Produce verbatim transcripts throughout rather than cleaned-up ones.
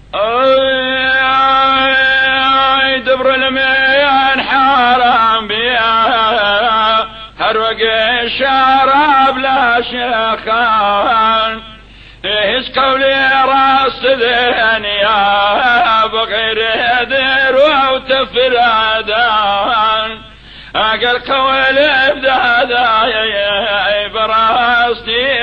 اي دبر الميان حرام بيا هروق الشراب لا شيخان هز قولي راس ذهنيا بغير هدر وتفرادان اقل قولي بدادا براستي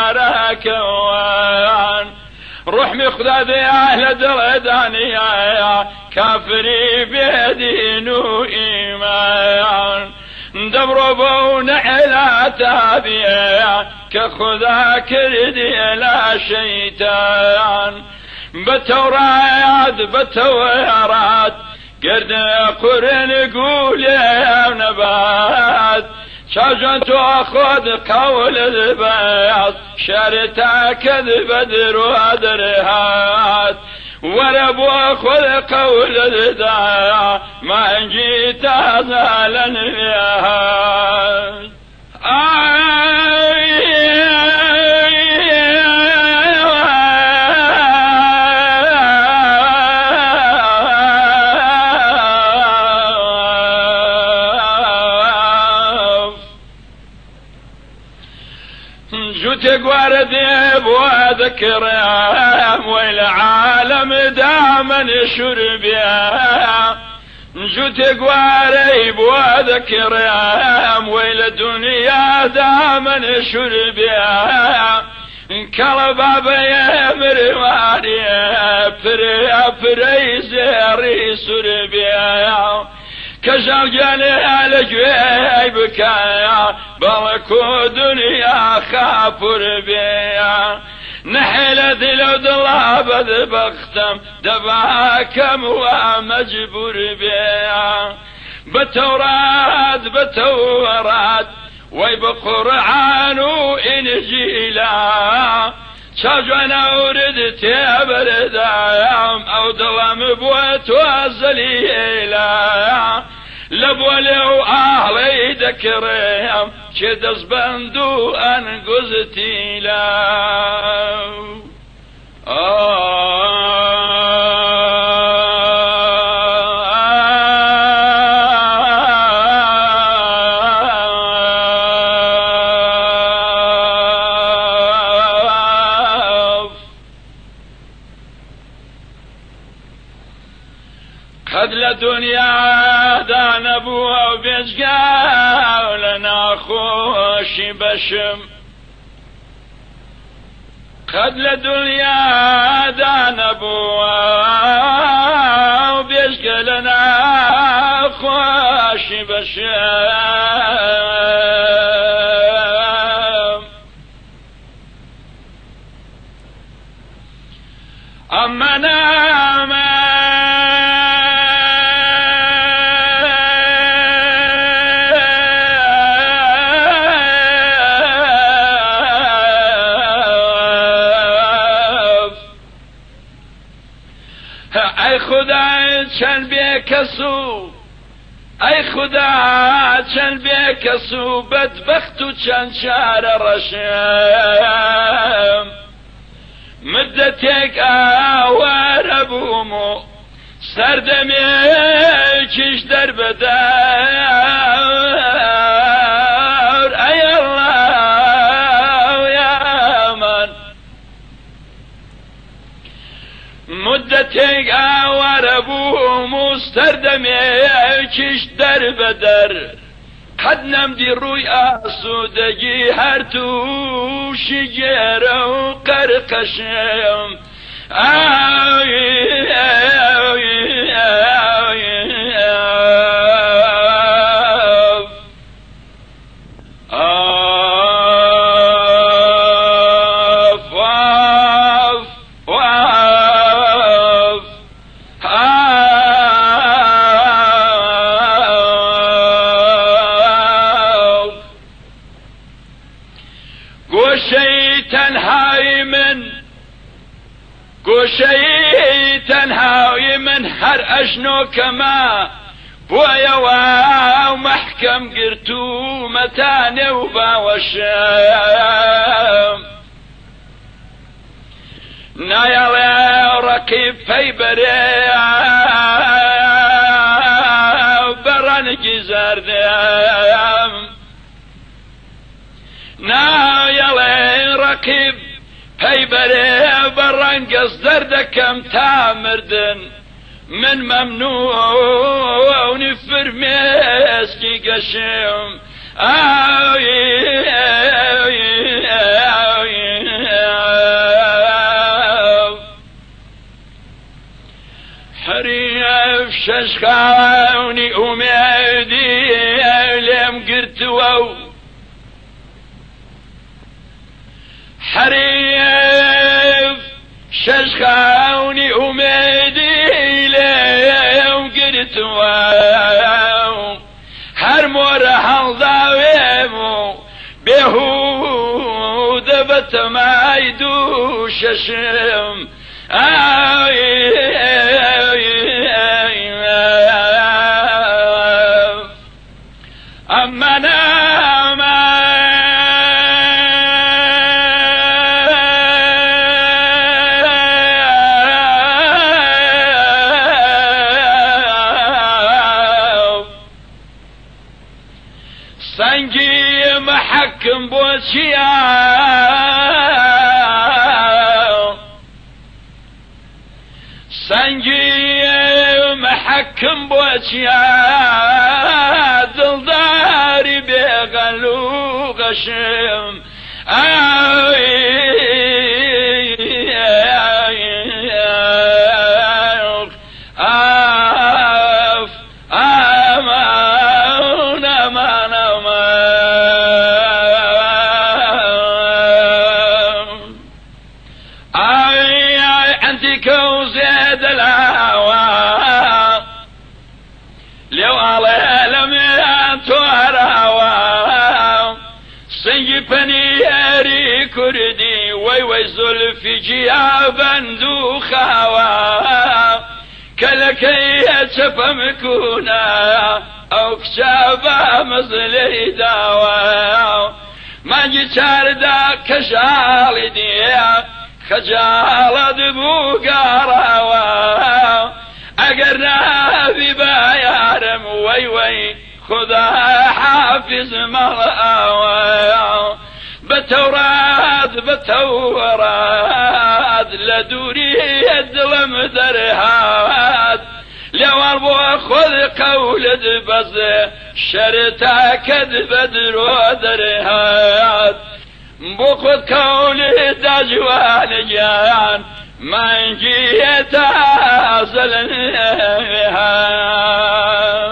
وراكوان روح مخذ اهل دردانيا كافري بدين وايمان دبروا بون على تابيا كخذا كردي لا شيطان بتورات بتورات قرد قرن قول يا نبات شجن تأخذ قول البياض شرتا كذب بدر ودرهات وربو أخذ قول الدايا ما جيت زالا بيهات تقوار ذيب وذكر والعالم دائما شرب يا جو تقوار ذيب وذكر والدنيا دائما شرب يا كلباب يا مرواري فري فري زيري سرب يا كشجني على جيبك يا بلكو دنيا خافر بيا نحل دلو ضلاب بختم دباكم ومجبور بيا بتورات بتورات وبقرآن وإنجيلا شجنا ورد تبرد او ضلام بوت وزليلا لبولو اهلي ذكرهم شدس بندو انقزتي لا قد لدنيا دان ابوها وبيشقا ولنا خوش بشم قد لدنيا دان ابوها وبيشقا لنا خوش بشم اما نام ای خدا چند بیکسو ای خدا چند بیکسو بدبخت و چند شعر رشم مدتك آوار بومو سردمي كش در بدار ای الله يا من مدتك آوار بومو سردمي كش در بدر قد نمدي روی آسودگی هر تو شجره و قرقشم آوی آوی آوی آف آف آف گوشهی تنهایی من گوشهی تنهایی من هر اشنو کما بویا و محکم گرتو متانه و باوشم نایالی رقيب فيبري برنجي زردم نا يلي رقيب فيبري برنجز دردكم تامردن من ممنوع ونفر مسكي قشم آوي آوي آوي حريف ششخاوني أميدي لم قرتوو حريف ششخاوني أميدي لم قرتوو هر مور حلضاويمو بهود بتمايدو ششم آي أما نام سنجي محكم بوشيا سنجي محكم بوشيا دلداري بغلو غشم آي آف أمان أمان أمان آي عندك وزيد الهوى لو على لم تهروا سيبني ياري كردي وي وي زلفي جيابا دوخاوا كلكي تفهمكونا او كشابا مزلي داوا ما جيتار دا كشالي ديا خجالة بوغاروا اقرنا في بايارم وي وي خذا حافظ ملأوا بتوراد بتوراد لدوري الدلم درهاد لو اربو خذ قول دبز شرتا كذب درو درهاد بخذ قول دجوان جان ما نجيت أصل